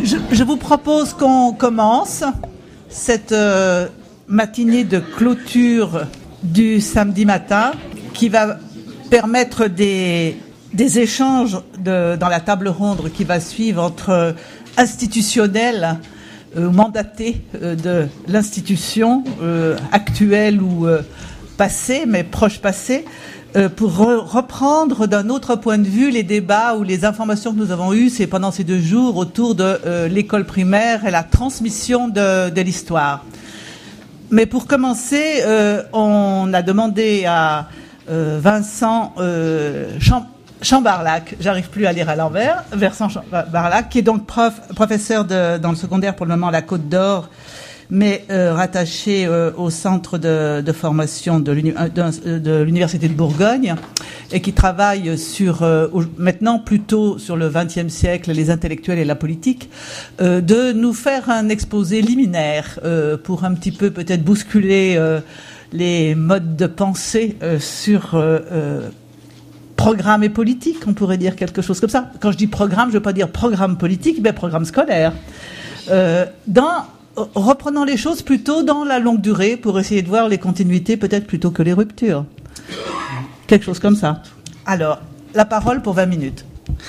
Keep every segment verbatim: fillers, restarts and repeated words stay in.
Je, je vous propose qu'on commence cette euh, matinée de clôture du samedi matin qui va permettre des, des échanges de, dans la table ronde qui va suivre entre institutionnels euh, mandatés euh, de l'institution euh, actuelle ou euh, passée, mais proche passée, euh, pour re- reprendre d'un autre point de vue les débats ou les informations que nous avons eues c'est, pendant ces deux jours autour de euh, l'école primaire et la transmission de, de l'histoire. Mais pour commencer, euh, on a demandé à euh, Vincent euh, Cham- Chambarlac, j'arrive plus à lire à l'envers, Vincent Chambarlac, qui est donc prof, professeur de, dans le secondaire pour le moment à la Côte d'Or, mais euh, rattaché euh, au centre de, de formation de, l'uni, de, de l'Université de Bourgogne, et qui travaille sur, euh, maintenant plutôt sur le vingtième siècle, les intellectuels et la politique, euh, de nous faire un exposé liminaire euh, pour un petit peu peut-être bousculer euh, les modes de pensée euh, sur euh, euh, programme et politique, on pourrait dire quelque chose comme ça. Quand je dis programme, je ne veux pas dire programme politique, mais programme scolaire. Euh, dans Reprenons les choses plutôt dans la longue durée pour essayer de voir les continuités peut-être plutôt que les ruptures. Quelque chose comme ça. Alors, la parole pour vingt minutes.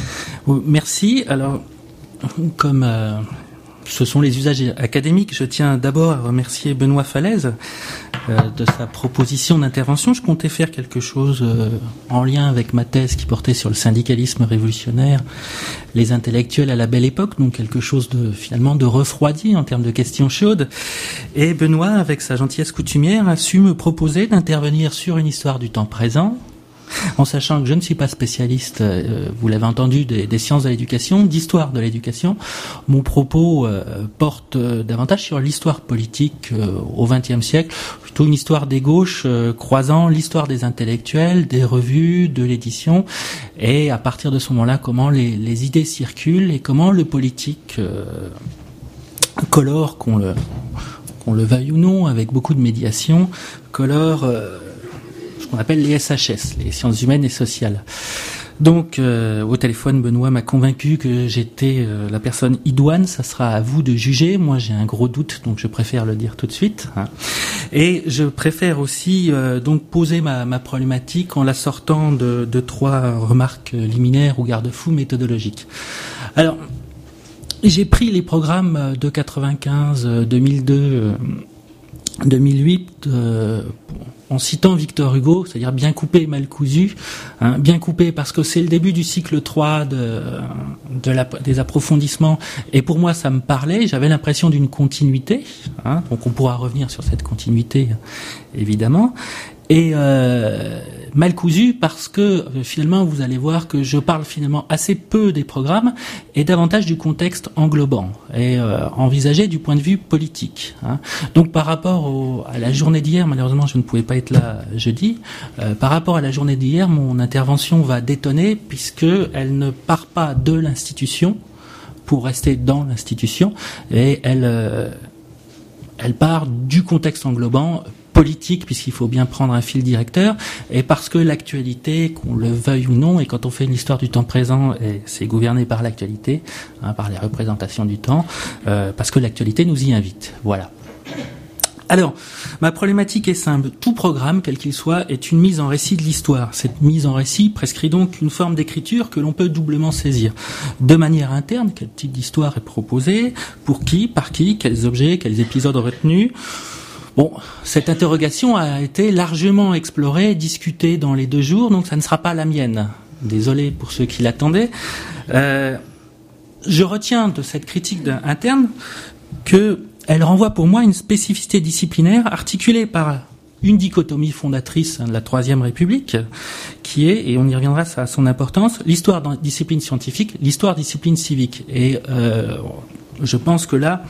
Merci. Alors, comme euh, ce sont les usages académiques, je tiens d'abord à remercier Benoît Falaise euh, de sa proposition d'intervention. Je comptais faire quelque chose euh, en lien avec ma thèse qui portait sur le syndicalisme révolutionnaire, les intellectuels à la belle époque, donc quelque chose de finalement de refroidi en termes de questions chaudes. Et Benoît, avec sa gentillesse coutumière, a su me proposer d'intervenir sur une histoire du temps présent, en sachant que je ne suis pas spécialiste, euh, vous l'avez entendu, des, des sciences de l'éducation, d'histoire de l'éducation. Mon propos euh, porte euh, davantage sur l'histoire politique euh, au vingtième siècle, plutôt une histoire des gauches euh, croisant l'histoire des intellectuels, des revues, de l'édition, et à partir de ce moment-là, comment les, les idées circulent et comment le politique euh, colore, qu'on le, qu'on le veuille ou non, avec beaucoup de médiation, colore euh, qu'on appelle les S H S, les sciences humaines et sociales. Donc, euh, au téléphone, Benoît m'a convaincu que j'étais euh, la personne idoine. Ça sera à vous de juger. Moi, j'ai un gros doute, donc je préfère le dire tout de suite. Hein. Et je préfère aussi euh, donc poser ma, ma problématique en la sortant de, de trois remarques liminaires ou garde-fous méthodologiques. Alors, j'ai pris les programmes de quatre-vingt-quinze, deux mille deux, deux mille huit euh, en citant Victor Hugo, c'est-à-dire bien coupé, mal cousu, hein, bien coupé parce que c'est le début du cycle trois de, de la, des approfondissements, et pour moi ça me parlait, j'avais l'impression d'une continuité, hein, donc on pourra revenir sur cette continuité évidemment, et euh, mal cousu parce que euh, finalement vous allez voir que je parle finalement assez peu des programmes et davantage du contexte englobant et euh, envisagé du point de vue politique. Hein. Donc par rapport au, à la journée d'hier, malheureusement je ne pouvais pas être là jeudi, euh, par rapport à la journée d'hier, mon intervention va détonner puisque elle ne part pas de l'institution pour rester dans l'institution et elle, euh, elle part du contexte englobant politique, puisqu'il faut bien prendre un fil directeur, et parce que l'actualité, qu'on le veuille ou non, et quand on fait une histoire du temps présent, et c'est gouverné par l'actualité, hein, par les représentations du temps, euh, parce que l'actualité nous y invite. Voilà. Alors, ma problématique est simple. Tout programme, quel qu'il soit, est une mise en récit de l'histoire. Cette mise en récit prescrit donc une forme d'écriture que l'on peut doublement saisir. De manière interne, quel type d'histoire est proposé, pour qui, par qui, quels objets, quels épisodes retenus. Bon, cette interrogation a été largement explorée, discutée dans les deux jours, donc ça ne sera pas la mienne. Désolé pour ceux qui l'attendaient. Euh, je retiens de cette critique interne qu'elle renvoie pour moi une spécificité disciplinaire articulée par une dichotomie fondatrice de la Troisième République, qui est, et on y reviendra, ça a son importance, l'histoire dans discipline scientifique, l'histoire discipline civique. Et euh, je pense que là,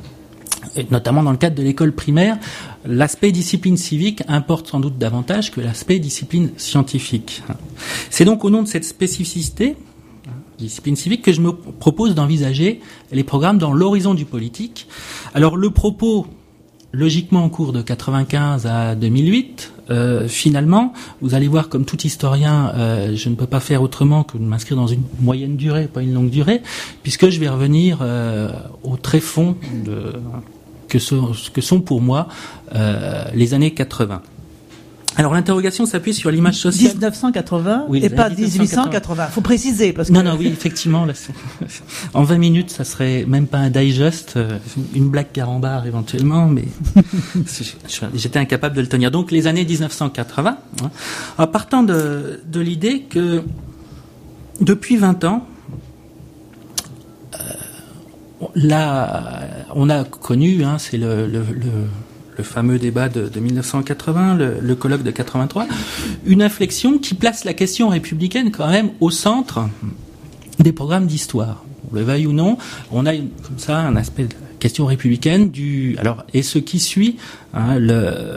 et notamment dans le cadre de l'école primaire, l'aspect discipline civique importe sans doute davantage que l'aspect discipline scientifique. C'est donc au nom de cette spécificité, discipline civique, que je me propose d'envisager les programmes dans l'horizon du politique. Alors le propos, logiquement en cours de quatre-vingt-quinze à deux mille huit, euh, finalement, vous allez voir, comme tout historien, euh, je ne peux pas faire autrement que de m'inscrire dans une moyenne durée, pas une longue durée, puisque je vais revenir euh, au tréfonds de, que, sont, que sont pour moi euh, les années quatre-vingts. Alors l'interrogation s'appuie sur l'image sociale. dix-neuf cent quatre-vingts oui, et pas dix-huit cent quatre-vingts. Faut préciser parce que non non oui effectivement là, en vingt minutes ça serait même pas un digest, euh, une blague carambar éventuellement, mais j'étais incapable de le tenir. Donc les années dix-neuf cent quatre-vingts, hein, en partant de, de l'idée que depuis vingt ans, euh, là on a connu, hein, c'est le, le, le le fameux débat de, de mille neuf cent quatre-vingts, le, le colloque de quatre-vingt-trois, une inflexion qui place la question républicaine quand même au centre des programmes d'histoire. On le veuille ou non, on a une, comme ça un aspect de question républicaine du, alors, et ce qui suit, hein, le,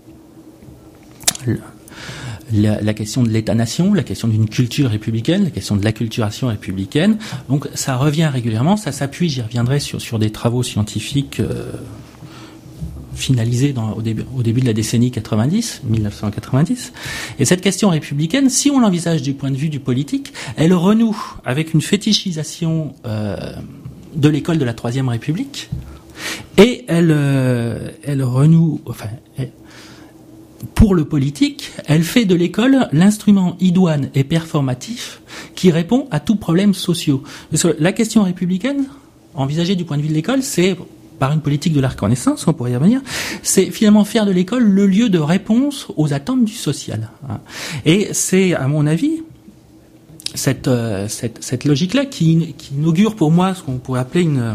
le La, la question de l'État-nation, la question d'une culture républicaine, la question de l'acculturation républicaine. Donc ça revient régulièrement, ça s'appuie, j'y reviendrai, sur, sur des travaux scientifiques euh, finalisé dans, au, début, au début de la décennie quatre-vingt-dix, mille neuf cent quatre-vingt-dix. Et cette question républicaine, si on l'envisage du point de vue du politique, elle renoue avec une fétichisation euh, de l'école de la Troisième République, et elle, euh, elle renoue, enfin, elle, pour le politique, elle fait de l'école l'instrument idoine et performatif qui répond à tout problème social. Parce que la question républicaine, envisagée du point de vue de l'école, c'est par une politique de la reconnaissance, on pourrait y revenir, c'est finalement faire de l'école le lieu de réponse aux attentes du social. Et c'est, à mon avis, cette, euh, cette, cette logique-là qui, qui inaugure pour moi ce qu'on pourrait appeler une,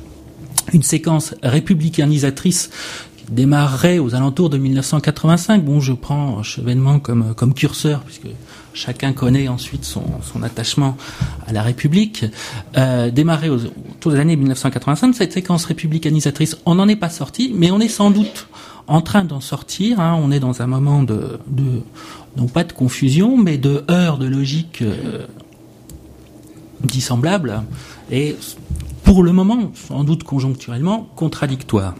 une séquence républicanisatrice qui démarrerait aux alentours de mille neuf cent quatre-vingt-cinq. Bon, je prends Chevènement comme, comme curseur, puisque chacun connaît ensuite son, son attachement à la République. Euh, démarrer aux, autour des années mille neuf cent quatre-vingt-cinq, cette séquence républicanisatrice, on n'en est pas sorti, mais on est sans doute en train d'en sortir. Hein. On est dans un moment de, de, non pas de confusion, mais de heurts de logique euh, dissemblables, et pour le moment, sans doute conjoncturellement, contradictoires.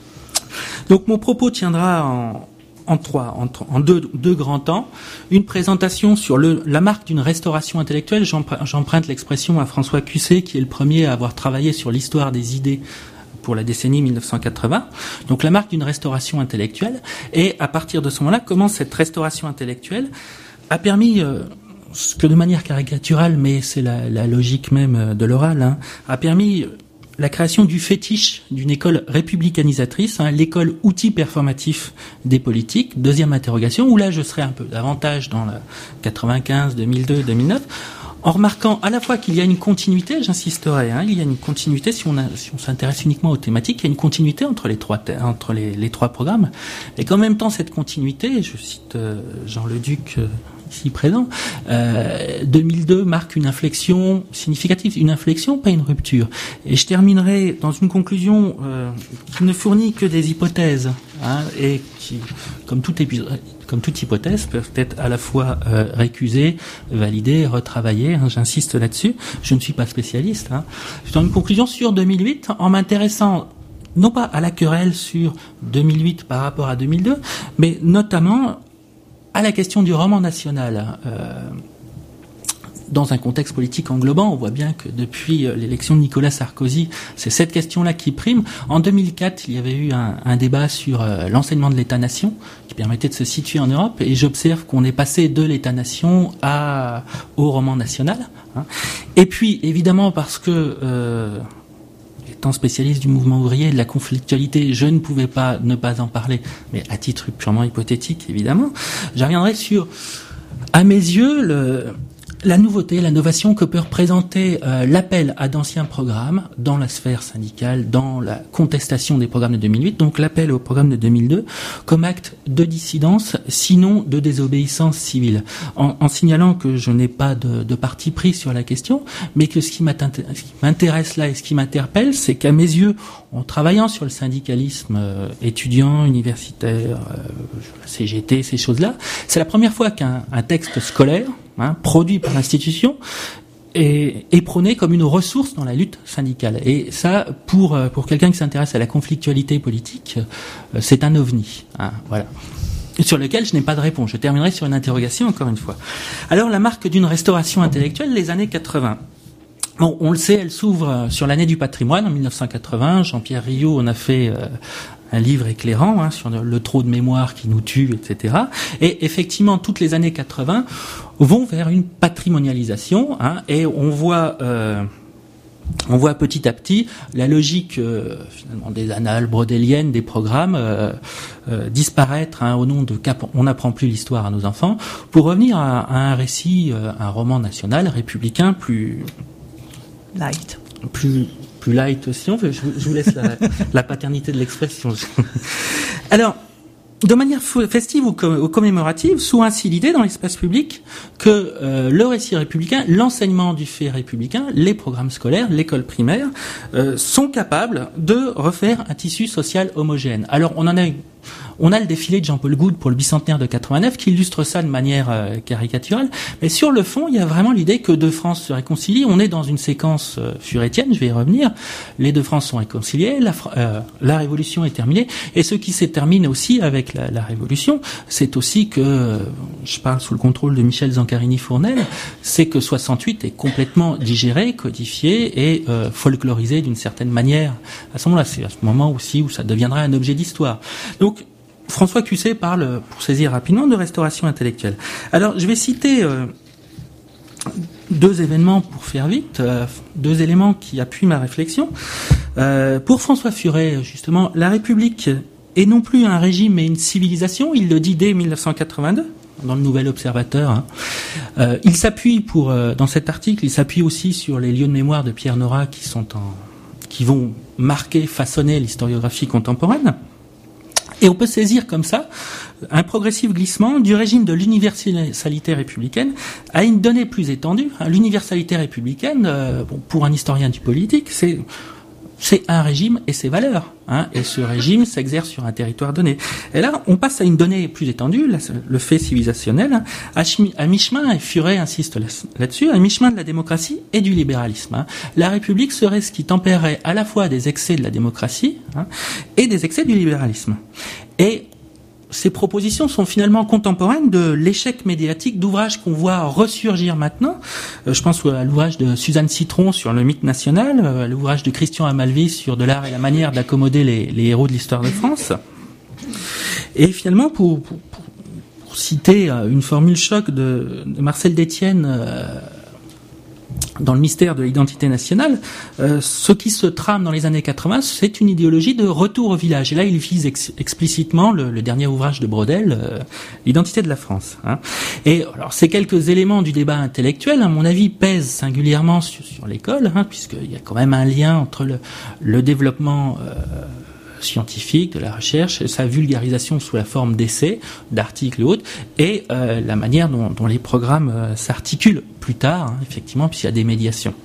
Donc mon propos tiendra en en trois, en, en deux, deux grands temps. Une présentation sur le, la marque d'une restauration intellectuelle. J'emprunte l'expression à François Cusset, qui est le premier à avoir travaillé sur l'histoire des idées pour la décennie mille neuf cent quatre-vingts. Donc la marque d'une restauration intellectuelle. Et à partir de ce moment-là, comment cette restauration intellectuelle a permis, euh, ce que de manière caricaturale, mais c'est la, la logique même de l'oral, hein, a permis la création du fétiche d'une école républicanisatrice, hein, l'école outil performatif des politiques. Deuxième interrogation, où là je serais un peu davantage dans la quatre-vingt-quinze, deux mille deux, deux mille neuf, en remarquant à la fois qu'il y a une continuité, j'insisterai, hein, il y a une continuité, si on, a, si on s'intéresse uniquement aux thématiques, il y a une continuité entre les trois, entre les, les trois programmes, et qu'en même temps cette continuité, je cite euh, Jean Leduc, euh, ici présent, euh, deux mille deux marque une inflexion significative, une inflexion, pas une rupture. Et je terminerai dans une conclusion euh, qui ne fournit que des hypothèses, hein, et qui, comme toute, épisode, comme toute hypothèse, peuvent être à la fois euh, récusées, validées, retravaillées, hein, j'insiste là-dessus, je ne suis pas spécialiste. Hein. Dans une conclusion sur deux mille huit, en m'intéressant non pas à la querelle sur deux mille huit par rapport à deux mille deux, mais notamment à la question du roman national. Euh, dans un contexte politique englobant, on voit bien que depuis l'élection de Nicolas Sarkozy, c'est cette question-là qui prime. En deux mille quatre, il y avait eu un, un débat sur euh, l'enseignement de l'État-nation, qui permettait de se situer en Europe, et j'observe qu'on est passé de l'État-nation à, au roman national. Hein. Et puis, évidemment, parce que... Euh, étant spécialiste du mouvement ouvrier, de la conflictualité, je ne pouvais pas ne pas en parler, mais à titre purement hypothétique, évidemment. Je reviendrai sur, à mes yeux, le, la nouveauté, la novation que peut représenter euh, l'appel à d'anciens programmes dans la sphère syndicale, dans la contestation des programmes de deux mille huit, donc l'appel au programme de deux mille deux, comme acte de dissidence, sinon de désobéissance civile. En, en signalant que je n'ai pas de, de parti pris sur la question, mais que ce qui m'intéresse là et ce qui m'interpelle, c'est qu'à mes yeux, en travaillant sur le syndicalisme euh, étudiant, universitaire, euh, la C G T, ces choses-là, c'est la première fois qu'un un texte scolaire, hein, produit par l'institution, est, est prôné comme une ressource dans la lutte syndicale. Et ça, pour pour quelqu'un qui s'intéresse à la conflictualité politique, euh, c'est un ovni. Hein, voilà. sur lequel je n'ai pas de réponse. Je terminerai sur une interrogation, encore une fois. Alors, la marque d'une restauration intellectuelle, les années quatre-vingts. Bon, on le sait, elle s'ouvre sur l'année du patrimoine, en mille neuf cent quatre-vingts. Jean-Pierre Riot en a fait euh, un livre éclairant hein, sur le, le trop de mémoire qui nous tue, et cetera. Et effectivement, toutes les années quatre-vingts vont vers une patrimonialisation, hein, et on voit... Euh, On voit petit à petit la logique euh, finalement des annales brodéliennes, des programmes euh, euh, disparaître hein, au nom de cap. On n'apprend plus l'histoire à nos enfants pour revenir à, à un récit, euh, un roman national républicain plus light, plus plus light aussi. On veut, je, je vous laisse la, la paternité de l'expression. Alors. De manière festive ou, com- ou commémorative, sous ainsi l'idée dans l'espace public que euh, le récit républicain, l'enseignement du fait républicain, les programmes scolaires, l'école primaire, euh, sont capables de refaire un tissu social homogène. Alors on en a, on a le défilé de Jean-Paul Goude pour le bicentenaire de quatre-vingt-neuf qui illustre ça de manière euh, caricaturale, mais sur le fond, il y a vraiment l'idée que deux France se réconcilient. On est dans une séquence euh, furétienne, je vais y revenir. Les deux France sont réconciliées, la, euh, la Révolution est terminée, et ce qui se termine aussi avec La, la Révolution, c'est aussi que, je parle sous le contrôle de Michel Zancarini-Fournel, c'est que soixante-huit est complètement digéré, codifié et euh, folklorisé d'une certaine manière. À ce moment-là, c'est à ce moment aussi où ça deviendra un objet d'histoire. Donc, François Cusset parle, pour saisir rapidement, de restauration intellectuelle. Alors, je vais citer euh, deux événements pour faire vite, euh, deux éléments qui appuient ma réflexion. Euh, pour François Furet, justement, la République et non plus un régime mais une civilisation, il le dit dès mille neuf cent quatre-vingt-deux dans le Nouvel Observateur. Hein. Euh, il s'appuie pour euh, dans cet article, il s'appuie aussi sur les lieux de mémoire de Pierre Nora qui sont en, qui vont marquer, façonner l'historiographie contemporaine. Et on peut saisir comme ça un progressif glissement du régime de l'universalité républicaine à une donnée plus étendue. L'universalité républicaine, euh, bon, pour un historien du politique, c'est c'est un régime et ses valeurs, hein, et ce régime s'exerce sur un territoire donné. Et là, on passe à une donnée plus étendue, là, le fait civilisationnel, hein, à, à mi-chemin, et Furet insiste là, là-dessus, à mi-chemin de la démocratie et du libéralisme. Hein. La République serait ce qui tempérerait à la fois des excès de la démocratie hein, et des excès du libéralisme. Et ces propositions sont finalement contemporaines de l'échec médiatique d'ouvrages qu'on voit ressurgir maintenant. Euh, je pense à l'ouvrage de Suzanne Citron sur le mythe national, euh, à l'ouvrage de Christian Amalvis sur de l'art et la manière d'accommoder les, les héros de l'histoire de France. Et finalement, pour, pour, pour citer euh, une formule choc de, de Marcel Détienne, euh, dans le mystère de l'identité nationale, euh, ce qui se trame dans les années quatre-vingts, c'est une idéologie de retour au village. Et là, il vise ex- explicitement le, le dernier ouvrage de Brodel, euh, l'identité de la France. Hein. Et alors, ces quelques éléments du débat intellectuel, à mon avis, pèsent singulièrement sur, sur l'école, hein, puisqu'il y a quand même un lien entre le, le développement euh, scientifique, de la recherche, sa vulgarisation sous la forme d'essais, d'articles et autres, et euh, la manière dont, dont les programmes euh, s'articulent plus tard, hein, effectivement, puisqu'il y a des médiations.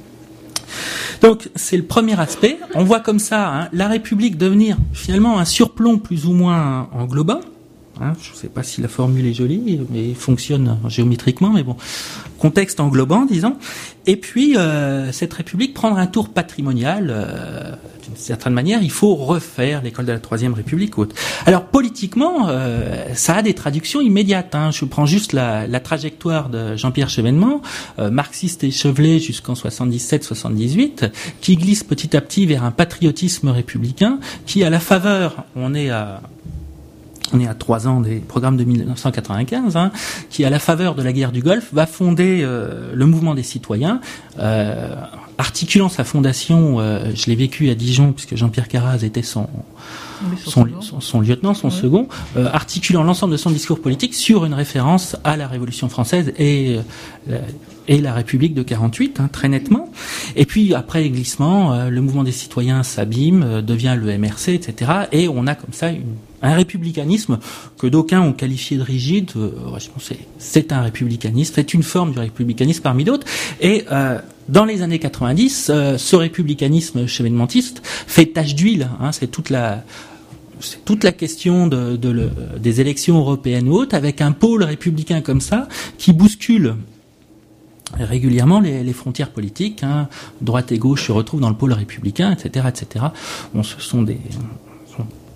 Donc, c'est le premier aspect. On voit comme ça hein, la République devenir finalement un surplomb plus ou moins englobant. Hein, je ne sais pas si la formule est jolie, mais fonctionne géométriquement, mais bon, contexte englobant, disons. Et puis, euh, cette République prendre un tour patrimonial, euh, d'une certaine manière, il faut refaire l'école de la Troisième République haute. Alors, politiquement, euh, ça a des traductions immédiates. Hein. Je prends juste la, la trajectoire de Jean-Pierre Chevènement, euh, marxiste échevelé jusqu'en soixante-dix-sept soixante-dix-huit, qui glisse petit à petit vers un patriotisme républicain, qui, à la faveur, on est à... On est à trois ans des programmes de mille neuf cent quatre-vingt-quinze, hein, qui, à la faveur de la guerre du Golfe, va fonder euh, le mouvement des citoyens, euh, articulant sa fondation. Euh, je l'ai vécu à Dijon, puisque Jean-Pierre Carraz était son son, son, son lieutenant, son oui. second, euh, articulant l'ensemble de son discours politique sur une référence à la Révolution française et euh, et la République de quarante-huit, hein, très nettement. Et puis après les glissements, euh, le mouvement des citoyens s'abîme, euh, devient le M R C, et cetera. Et on a comme ça une, un républicanisme que d'aucuns ont qualifié de rigide. Euh, je pense que c'est, c'est un républicanisme, c'est une forme du républicanisme parmi d'autres. Et euh, dans les années quatre-vingt-dix, euh, ce républicanisme chevènementiste fait tache d'huile. Hein, c'est toute la c'est toute la question de, de le, des élections européennes ou autres, avec un pôle républicain comme ça qui bouscule régulièrement les, les frontières politiques, hein, droite et gauche se retrouvent dans le pôle républicain, et cetera, et cetera. Bon, ce sont des,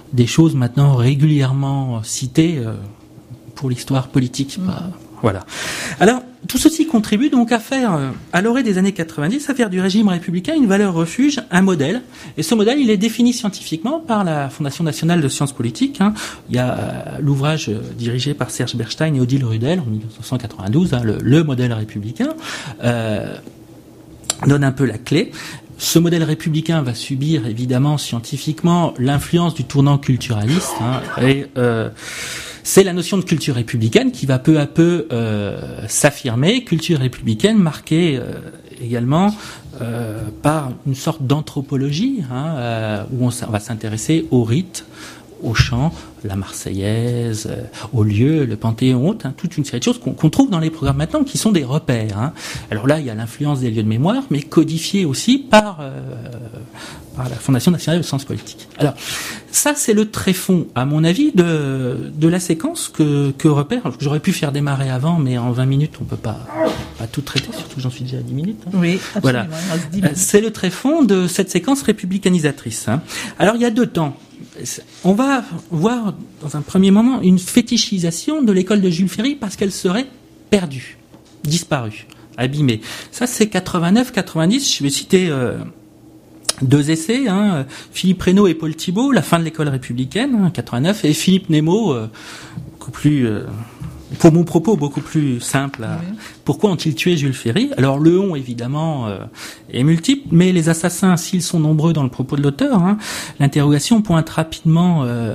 des choses maintenant régulièrement citées euh, pour l'histoire politique. Mmh. Bah, voilà. Alors, tout ceci contribue donc à faire, à l'orée des années quatre-vingt-dix, à faire du régime républicain une valeur refuge, un modèle. Et ce modèle, il est défini scientifiquement par la Fondation nationale de sciences politiques. Hein. Il y a l'ouvrage dirigé par Serge Bernstein et Odile Rudel en dix-neuf cent quatre-vingt-douze, hein, le, le modèle républicain, euh, donne un peu la clé. Ce modèle républicain va subir évidemment scientifiquement l'influence du tournant culturaliste, hein, et euh, c'est la notion de culture républicaine qui va peu à peu euh, s'affirmer, culture républicaine marquée euh, également euh, par une sorte d'anthropologie, hein, euh, où on, on va s'intéresser aux rites, aux chants, la Marseillaise, euh, aux lieux, le Panthéon, hein, toute une série de choses qu'on, qu'on trouve dans les programmes maintenant, qui sont des repères. Hein. Alors là, il y a l'influence des lieux de mémoire, mais codifiée aussi par euh, par la Fondation nationale de sciences politiques. Alors ça, c'est le tréfonds, à mon avis, de de la séquence que que repère. J'aurais pu faire démarrer avant, mais en vingt minutes, on peut pas pas tout traiter, surtout que j'en suis déjà à dix minutes. Hein. Oui, absolument. Voilà. C'est le tréfonds de cette séquence républicanisatrice. Hein. Alors il y a deux temps. On va voir dans un premier moment une fétichisation de l'école de Jules Ferry parce qu'elle serait perdue, disparue, abîmée. Ça, c'est quatre-vingt-neuf quatre-vingt-dix. Je vais citer euh, deux essais, hein, Philippe Reynaud et Paul Thibault, La fin de l'école républicaine, hein, quatre-vingt-neuf, et Philippe Nemo, euh, beaucoup plus... Euh, pour mon propos beaucoup plus simple, oui. Pourquoi ont-ils tué Jules Ferry? Alors le on évidemment euh, est multiple, mais les assassins, s'ils sont nombreux dans le propos de l'auteur, hein, l'interrogation pointe rapidement euh,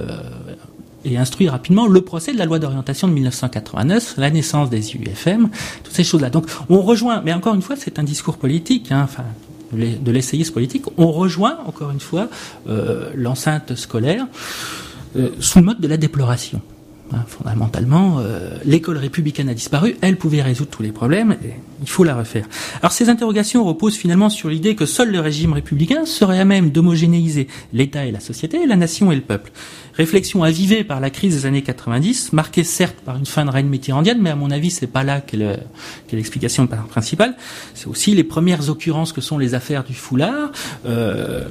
et instruit rapidement le procès de la loi d'orientation de dix-neuf cent quatre-vingt-neuf, la naissance des U F M, toutes ces choses-là. Donc on rejoint, mais encore une fois, c'est un discours politique, hein, enfin de l'essayiste politique. On rejoint encore une fois euh, l'enceinte scolaire euh, sous le mode de la déploration. Fondamentalement, euh, l'école républicaine a disparu, elle pouvait résoudre tous les problèmes, et il faut la refaire. Alors ces interrogations reposent finalement sur l'idée que seul le régime républicain serait à même d'homogénéiser l'État et la société, la nation et le peuple. Réflexion avivée par la crise des années quatre-vingt-dix, marquée certes par une fin de règne mitterrandienne, mais à mon avis c'est pas là qu'est, le, qu'est l'explication principale. C'est aussi les premières occurrences que sont les affaires du foulard, euh,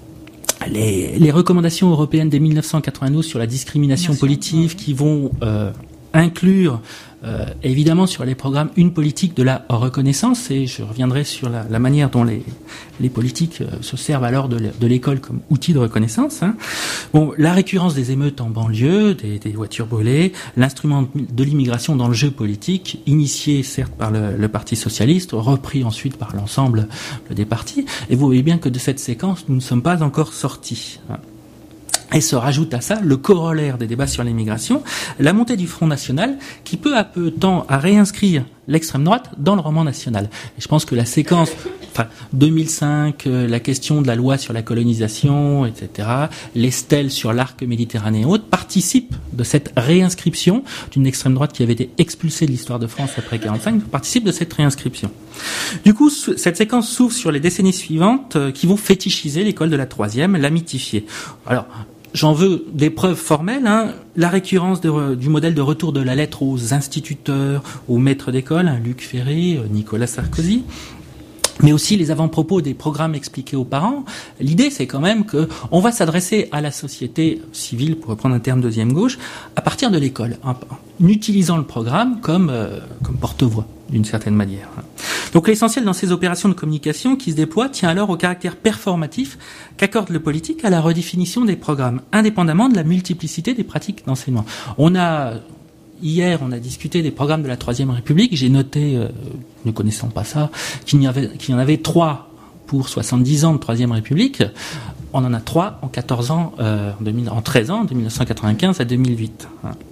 Les, les recommandations européennes dès dix-neuf cent quatre-vingt-douze sur la discrimination Merci. politique qui vont euh, inclure euh, évidemment sur les programmes une politique de la reconnaissance, et je reviendrai sur la, la manière dont les, les politiques euh, se servent alors de, de l'école comme outil de reconnaissance. Hein. Bon, la récurrence des émeutes en banlieue, des, des voitures brûlées, l'instrument de l'immigration dans le jeu politique, initié certes par le, le Parti socialiste, repris ensuite par l'ensemble des partis, et vous voyez bien que de cette séquence, nous ne sommes pas encore sortis. Hein. Et se rajoute à ça le corollaire des débats sur l'immigration, la montée du Front National, qui peu à peu tend à réinscrire l'extrême droite dans le roman national. Et je pense que la séquence, enfin deux mille cinq, euh, la question de la loi sur la colonisation, et cetera, les stèles sur l'arc méditerranéen et autres, participent de cette réinscription d'une extrême droite qui avait été expulsée de l'histoire de France après quarante-cinq, participe de cette réinscription. Du coup, cette séquence s'ouvre sur les décennies suivantes euh, qui vont fétichiser l'école de la troisième, la mythifier. Alors, j'en veux des preuves formelles, hein. La récurrence de, du modèle de retour de la lettre aux instituteurs, aux maîtres d'école, hein, Luc Ferry, Nicolas Sarkozy, mais aussi les avant-propos des programmes expliqués aux parents. L'idée, c'est quand même que on va s'adresser à la société civile, pour reprendre un terme deuxième gauche, à partir de l'école, en, en utilisant le programme comme, euh, comme porte-voix, d'une certaine manière. Donc l'essentiel dans ces opérations de communication qui se déploient tient alors au caractère performatif qu'accorde le politique à la redéfinition des programmes, indépendamment de la multiplicité des pratiques d'enseignement. On a... Hier, on a discuté des programmes de la Troisième République. J'ai noté, euh, ne connaissant pas ça, qu'il y avait, qu'il y en avait trois pour soixante-dix ans de Troisième République. On en a trois en quatorze ans, euh, en, deux mille, en treize ans, de dix-neuf cent quatre-vingt-quinze à deux mille huit.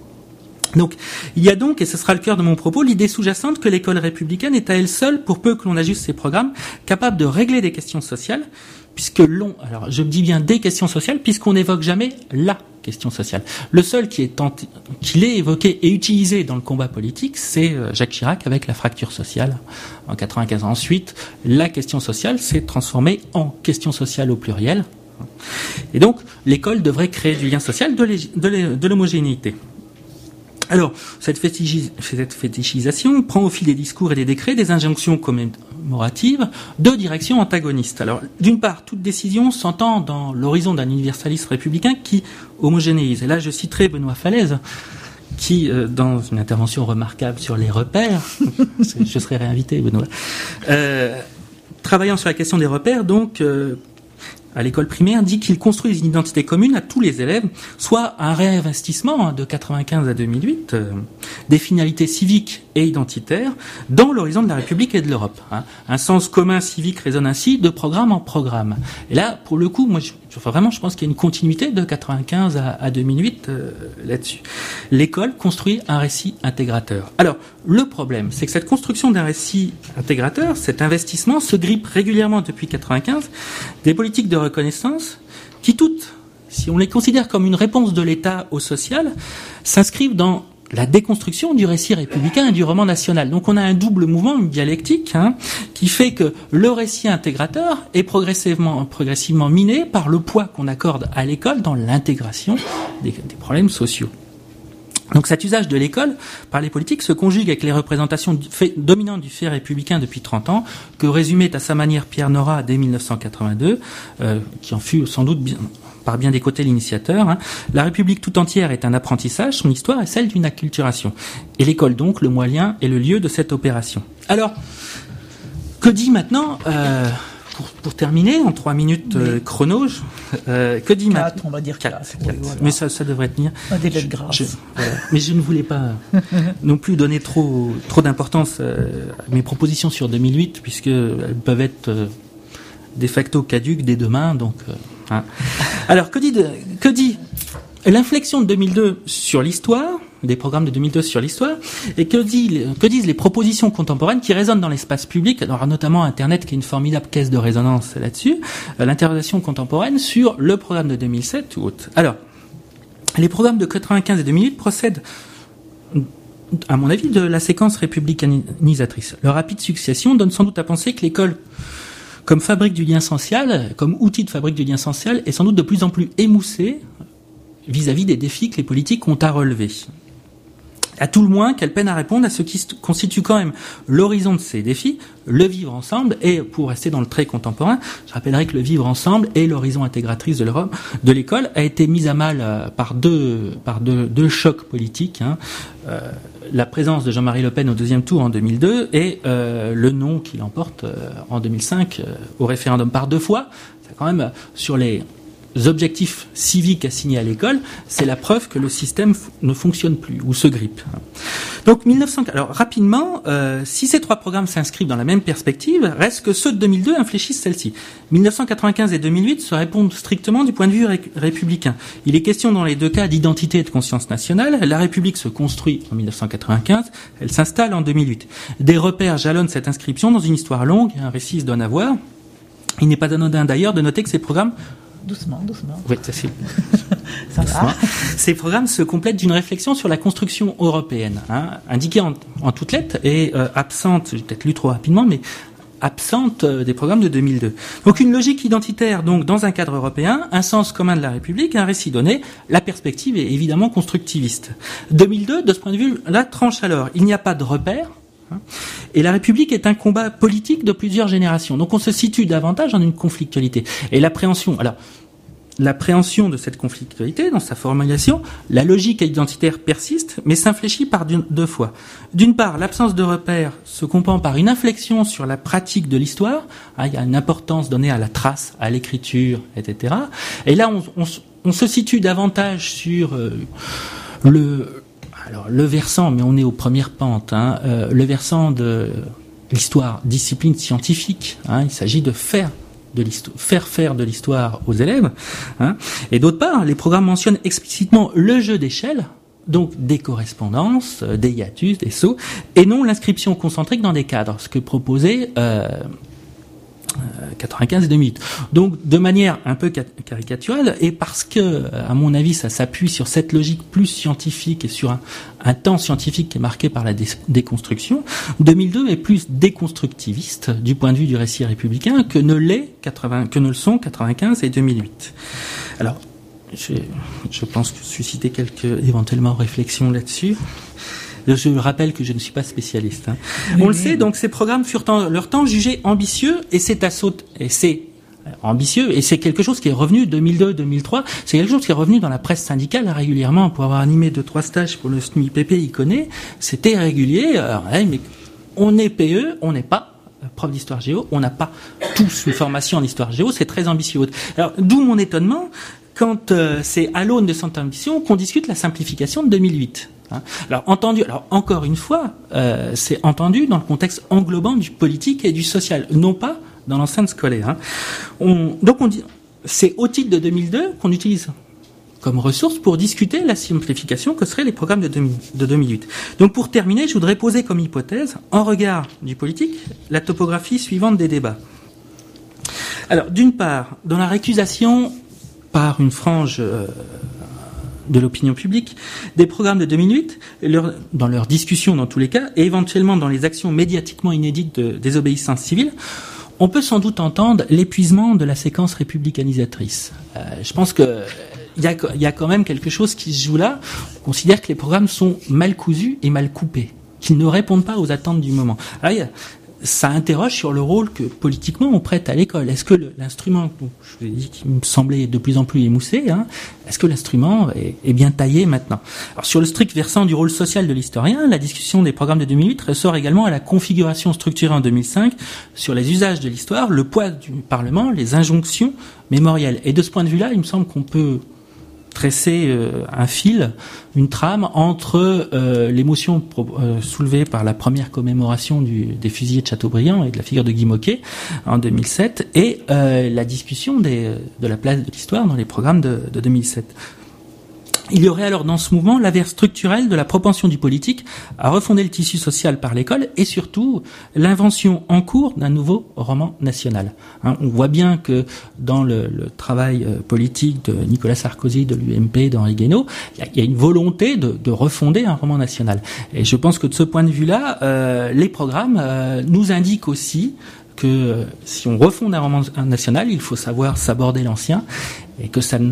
Donc, il y a donc, et ce sera le cœur de mon propos, l'idée sous-jacente que l'école républicaine est à elle seule, pour peu que l'on ajuste ses programmes, capable de régler des questions sociales, puisque l'on, alors je dis bien des questions sociales, puisqu'on n'évoque jamais la question sociale. Le seul qui est tenté, qui l'est évoqué et utilisé dans le combat politique, c'est Jacques Chirac avec la fracture sociale en quatre-vingt-quinze. Ensuite, la question sociale s'est transformée en question sociale au pluriel. Et donc, l'école devrait créer du lien social, de, de l'homogénéité. Alors, cette, fétichis- cette fétichisation prend au fil des discours et des décrets des injonctions commémoratives de direction antagonistes. Alors, d'une part, toute décision s'entend dans l'horizon d'un universalisme républicain qui homogénéise. Et là, je citerai Benoît Falaise, qui, euh, dans une intervention remarquable sur les repères, je serai réinvité, Benoît, euh, travaillant sur la question des repères, donc, euh, à l'école primaire, dit qu'il construit une identité commune à tous les élèves, soit un réinvestissement hein, de quatre-vingt-quinze à deux mille huit euh, des finalités civiques et identitaires dans l'horizon de la République et de l'Europe. Hein. Un sens commun civique résonne ainsi de programme en programme. Et là, pour le coup, moi, je, enfin, vraiment, je pense qu'il y a une continuité de quatre-vingt-quinze à, à deux mille huit euh, là-dessus. L'école construit un récit intégrateur. Alors, le problème, c'est que cette construction d'un récit intégrateur, cet investissement, se grippe régulièrement depuis quatre-vingt-quinze des politiques de reconnaissance qui toutes, si on les considère comme une réponse de l'État au social, s'inscrivent dans la déconstruction du récit républicain et du roman national. Donc on a un double mouvement, une dialectique, hein, qui fait que le récit intégrateur est progressivement, progressivement miné par le poids qu'on accorde à l'école dans l'intégration des, des problèmes sociaux. Donc cet usage de l'école par les politiques se conjugue avec les représentations du fait, dominantes du fait républicain depuis trente ans, que résumait à sa manière Pierre Nora dès mille neuf cent quatre-vingt-deux, euh, qui en fut sans doute bien, par bien des côtés l'initiateur. Hein. La République tout entière est un apprentissage, son histoire est celle d'une acculturation. Et l'école donc, le moyen et le lieu de cette opération. Alors, que dit maintenant... Euh, Pour, pour terminer, en trois minutes euh, chrono, euh, que dit Quatre, on va dire quatre. quatre, Oui, quatre. voilà. Mais ça, ça devrait tenir. Un délai de grâce. Je, voilà. Mais je ne voulais pas non plus donner trop trop d'importance euh, à mes propositions sur deux mille huit, puisque elles peuvent être euh, de facto caduques dès demain. Donc, euh, hein. Alors, que dit de, que dit l'inflexion de deux mille deux sur l'histoire, des programmes de deux mille deux sur l'histoire, et que, dit, que disent les propositions contemporaines qui résonnent dans l'espace public, alors notamment Internet qui est une formidable caisse de résonance là-dessus, euh, l'interrogation contemporaine sur le programme de deux mille sept ou autre. Alors, les programmes de quatre-vingt-quinze et deux mille huit procèdent, à mon avis, de la séquence républicanisatrice. Leur rapide succession donne sans doute à penser que l'école, comme fabrique du lien social, comme outil de fabrique du lien social, est sans doute de plus en plus émoussée vis-à-vis des défis que les politiques ont à relever. À tout le moins qu'elle peine à répondre à ce qui constitue quand même l'horizon de ces défis, le vivre ensemble, et pour rester dans le trait contemporain, je rappellerai que le vivre ensemble et l'horizon intégratrice de l'Europe, de l'école, a été mise à mal euh, par deux, par deux, deux chocs politiques, hein. Euh, la présence de Jean-Marie Le Pen au deuxième tour en deux mille deux et euh, le non qui l'emporte euh, en deux mille cinq euh, au référendum par deux fois. C'est quand même euh, sur les objectifs civiques assignés à l'école, c'est la preuve que le système f- ne fonctionne plus ou se grippe. Donc mille neuf cents. Alors rapidement, euh, si ces trois programmes s'inscrivent dans la même perspective, reste que ceux de deux mille deux infléchissent celle-ci. mille neuf cent quatre-vingt-quinze et deux mille huit se répondent strictement du point de vue ré- républicain. Il est question dans les deux cas d'identité et de conscience nationale. La République se construit en mille neuf cent quatre-vingt-quinze, elle s'installe en deux mille huit. Des repères jalonnent cette inscription dans une histoire longue, un récit se donne à voir. Il n'est pas anodin d'ailleurs de noter que ces programmes Doucement, doucement. Oui, ça c'est. Ça va. Ces programmes se complètent d'une réflexion sur la construction européenne, hein, indiquée en, en toutes lettres et euh, absente, j'ai peut-être lu trop rapidement, mais absente euh, des programmes de deux mille deux. Donc une logique identitaire, donc dans un cadre européen, un sens commun de la République, un récit donné, la perspective est évidemment constructiviste. deux mille deux, de ce point de vue, la tranche alors, il n'y a pas de repère. Et la République est un combat politique de plusieurs générations. Donc on se situe davantage dans une conflictualité. Et l'appréhension, alors, l'appréhension de cette conflictualité, dans sa formulation, la logique identitaire persiste, mais s'infléchit par deux fois. D'une part, l'absence de repères se comprend par une inflexion sur la pratique de l'histoire. Ah, il y a une importance donnée à la trace, à l'écriture, et cetera. Et là, on, on, on se situe davantage sur euh, le... Alors, le versant, mais on est aux premières pentes, hein, euh, le versant de l'histoire, discipline scientifique, hein, il s'agit de faire de l'histoire, faire faire de l'histoire aux élèves, hein, et d'autre part, les programmes mentionnent explicitement le jeu d'échelle, donc des correspondances, des hiatus, des sauts, et non l'inscription concentrique dans des cadres, ce que proposait euh, quatre-vingt-quinze et deux mille huit. Donc, de manière un peu caricaturale, et parce que, à mon avis, ça s'appuie sur cette logique plus scientifique et sur un, un temps scientifique qui est marqué par la dé- déconstruction, deux mille deux est plus déconstructiviste du point de vue du récit républicain que ne l'est quatre-vingts, que ne le sont quatre-vingt-quinze et deux mille huit. Alors, je, je pense que susciter quelques éventuellement réflexions là-dessus. Je rappelle que je ne suis pas spécialiste. Hein. Oui, On oui. le sait, donc ces programmes furent en leur temps jugés ambitieux, et c'est à saute, et c'est ambitieux, et c'est quelque chose qui est revenu deux mille deux deux mille trois, c'est quelque chose qui est revenu dans la presse syndicale régulièrement. Pour avoir animé deux trois stages pour le S N U I P P, il connaît, c'était régulier. Alors, ouais, mais on est P E, on n'est pas prof d'histoire géo, on n'a pas tous une formation en histoire géo, c'est très ambitieux. Alors, d'où mon étonnement quand euh, c'est à l'aune de cette ambition qu'on discute la simplification de deux mille huit. Hein. Alors entendu, alors encore une fois, euh, c'est entendu dans le contexte englobant du politique et du social, non pas dans l'enceinte scolaire. Hein. On, donc on dit, c'est au titre de deux mille deux qu'on utilise comme ressource pour discuter la simplification que seraient les programmes de, de deux mille huit. Donc pour terminer, je voudrais poser comme hypothèse, en regard du politique, la topographie suivante des débats. Alors d'une part, dans la récusation par une frange euh, de l'opinion publique, des programmes de deux mille huit, leur, dans leurs discussions dans tous les cas, et éventuellement dans les actions médiatiquement inédites de désobéissance civile, on peut sans doute entendre l'épuisement de la séquence républicanisatrice. Euh, je pense que il y a, il y a quand même quelque chose qui se joue là. On considère que les programmes sont mal cousus et mal coupés, qu'ils ne répondent pas aux attentes du moment. Alors, il y a, ça interroge sur le rôle que politiquement on prête à l'école. Est-ce que le, l'instrument, je vous ai dit qu'il me semblait de plus en plus émoussé, hein, est-ce que l'instrument est, est bien taillé maintenant? Alors sur le strict versant du rôle social de l'historien, la discussion des programmes de deux mille huit ressort également à la configuration structurée en deux mille cinq sur les usages de l'histoire, le poids du Parlement, les injonctions mémorielles. Et de ce point de vue-là, il me semble qu'on peut tresser euh, un fil, une trame entre euh, l'émotion pro- euh, soulevée par la première commémoration du, des fusillés de Chateaubriand et de la figure de Guy Môquet en deux mille sept et euh, la discussion des, de la place de l'histoire dans les programmes de, de deux mille sept. Il y aurait alors dans ce mouvement l'avers structurel de la propension du politique à refonder le tissu social par l'école et surtout l'invention en cours d'un nouveau roman national. Hein, on voit bien que dans le, le travail politique de Nicolas Sarkozy, de l'U M P, d'Henri Guénaud, il y, y a une volonté de, de refonder un roman national. Et je pense que de ce point de vue-là, euh, les programmes euh, nous indiquent aussi que euh, si on refonde un roman national, il faut savoir s'aborder l'ancien et que ça ne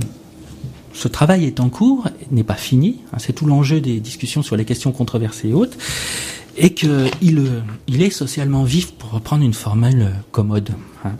Ce travail est en cours, n'est pas fini, hein, c'est tout l'enjeu des discussions sur les questions controversées et autres, et qu'il il est socialement vif, pour reprendre une formule commode. Hein.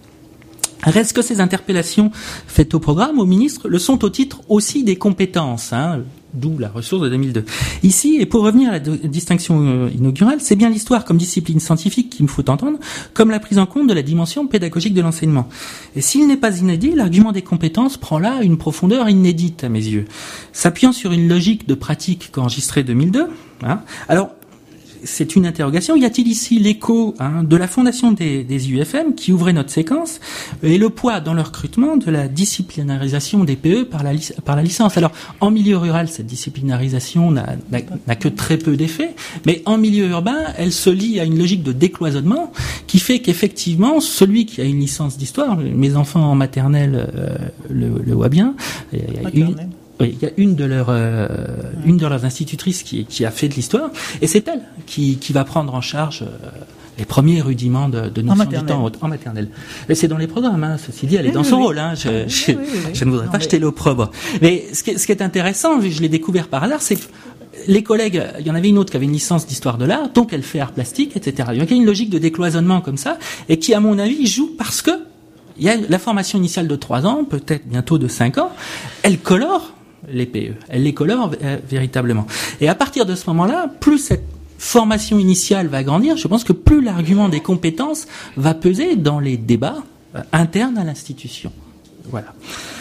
Reste que ces interpellations faites au programme, au ministre, le sont au titre aussi des compétences, hein, d'où la ressource de deux mille deux. Ici, et pour revenir à la de- distinction inaugurale, c'est bien l'histoire comme discipline scientifique qu'il me faut entendre, comme la prise en compte de la dimension pédagogique de l'enseignement. Et s'il n'est pas inédit, l'argument des compétences prend là une profondeur inédite à mes yeux. S'appuyant sur une logique de pratique qu'enregistrée deux mille deux, hein, alors, c'est une interrogation. Y a-t-il ici l'écho hein, de la fondation des, des U F M qui ouvrait notre séquence et le poids dans le recrutement de la disciplinarisation des P E par la, par la licence? Alors, en milieu rural, cette disciplinarisation n'a, n'a, n'a que très peu d'effet, mais en milieu urbain, elle se lie à une logique de décloisonnement qui fait qu'effectivement, celui qui a une licence d'histoire, mes enfants en maternelle euh, le, le voient bien, il y a une, oui, il y a une de leurs euh, une de leurs institutrices qui, qui a fait de l'histoire, et c'est elle qui, qui va prendre en charge euh, les premiers rudiments de, de notion du temps en maternelle. Et c'est dans les programmes, hein, ceci dit, elle est oui, dans oui, son oui. rôle. Hein, je, oui, je, oui, oui, oui. je ne voudrais non, pas mais... jeter l'opprobre. Mais ce qui, ce qui est intéressant, je l'ai découvert par hasard, c'est que les collègues, il y en avait une autre qui avait une licence d'histoire de l'art, donc elle fait art plastique, et cetera. Il y a une logique de décloisonnement comme ça, et qui, à mon avis, joue parce que il y a la formation initiale de trois ans, peut-être bientôt de cinq ans, elle colore les P E. Elle les colore euh, véritablement. Et à partir de ce moment-là, plus cette formation initiale va grandir, je pense que plus l'argument des compétences va peser dans les débats euh, internes à l'institution. Voilà.